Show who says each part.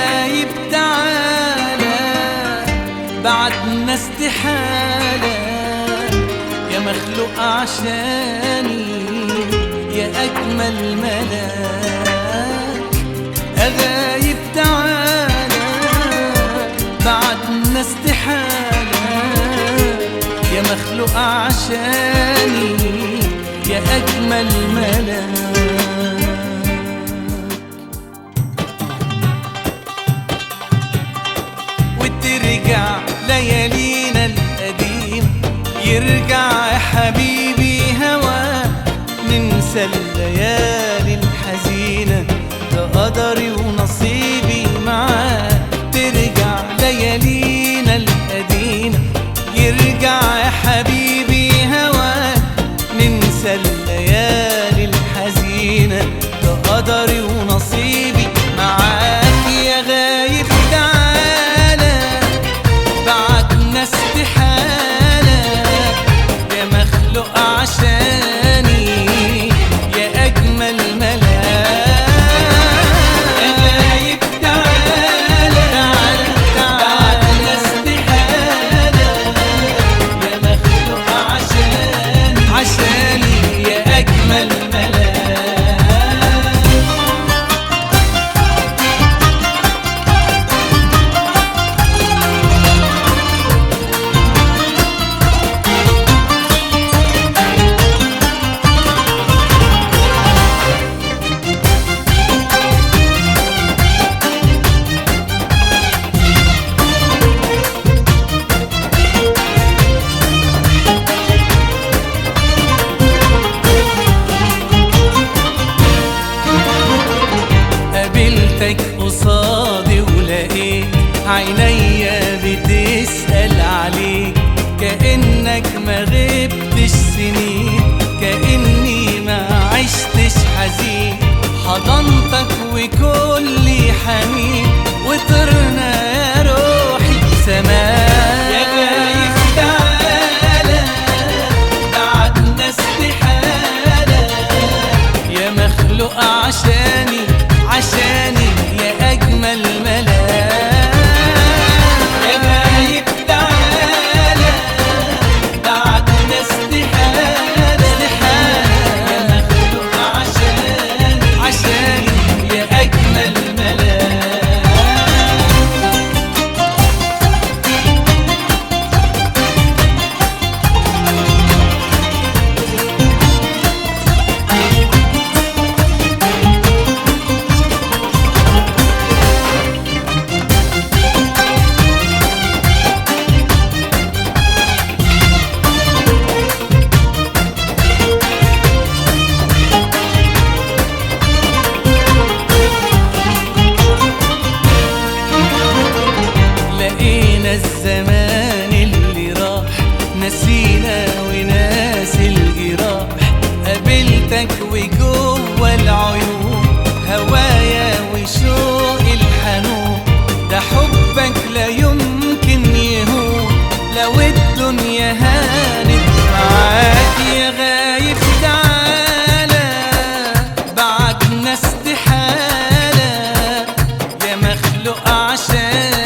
Speaker 1: غايب تعالى بعدنا استحالة، يا مخلوق عشاني يا أجمل ملاك. غايب تعالى بعدنا استحالة، يا مخلوق عشاني يا أجمل ملاك. وترجع ليالينا القديم، يرجع يا حبيبي هواك، ننسى الليالي الحزينة، ده قدري ونصيبي معاك. ترجع ليالينا القديمة، يرجع يا حبيبي هواك، ننسى الليالي الحزينة، ده قدري ونصيبي معاك. يا غايب تعالى بعدنا استحالة، يا مخلوق عشاني يا أجمل ملاك. يا غايب تعالى بعدنا استحالة، يا مخلوق عشاني يا أجمل ملاك. قابلتك قصادي ولقيت عينيا بتسأل عليك، كأنك ما غبتش سنين، كأني ما عشتش حزين. حضنتك وكل حنين، وطرنا يا روحي سماك. يا غايب تعالى بعدنا استحالة، يا مخلوق عشاني يا أجمل ملاك. يا غايب تعالى بعدنا استحالة، يا مخلوق عشاني يا أجمل ملاك. لقينا الزمان اللي راح، نسينا وناس الجراح. قابلتك وجوه العيون هوايا وشوق الحنون، ده حبك لا يمكن يهون لو الدنيا هانت معاك. يا غايب تعالى بعدنا استحالة، يا مخلوق عشان